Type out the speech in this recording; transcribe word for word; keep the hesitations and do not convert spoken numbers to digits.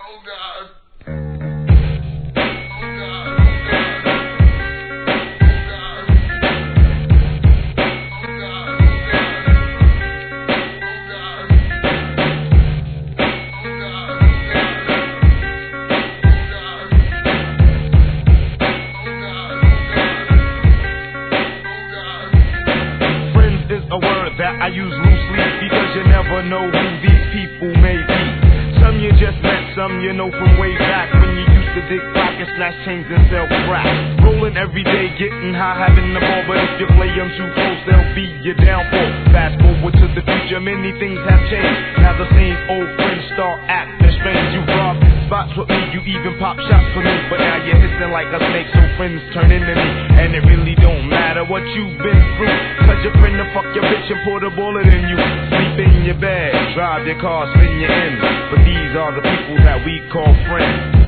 Oh God. That I use loosely because you never know who these people may be. Some you just met, some you know from way back when you used to dig pockets, snatch chains and sell crack. Rolling every day, getting high, having the ball, but if you play them too close, they'll be your downfall. Fast forward to the future, many things have changed. Now the same old friends start acting strange. You rob spots with me, you even pop shots for me, but now you're hissing like a snake, so friends turn into me. And it really don't matter what you've been through, cause your friend to fuck your bitch and put a bullet in you. Sleep in your bed, drive your car, spin your ends, but these are the people that we call friends.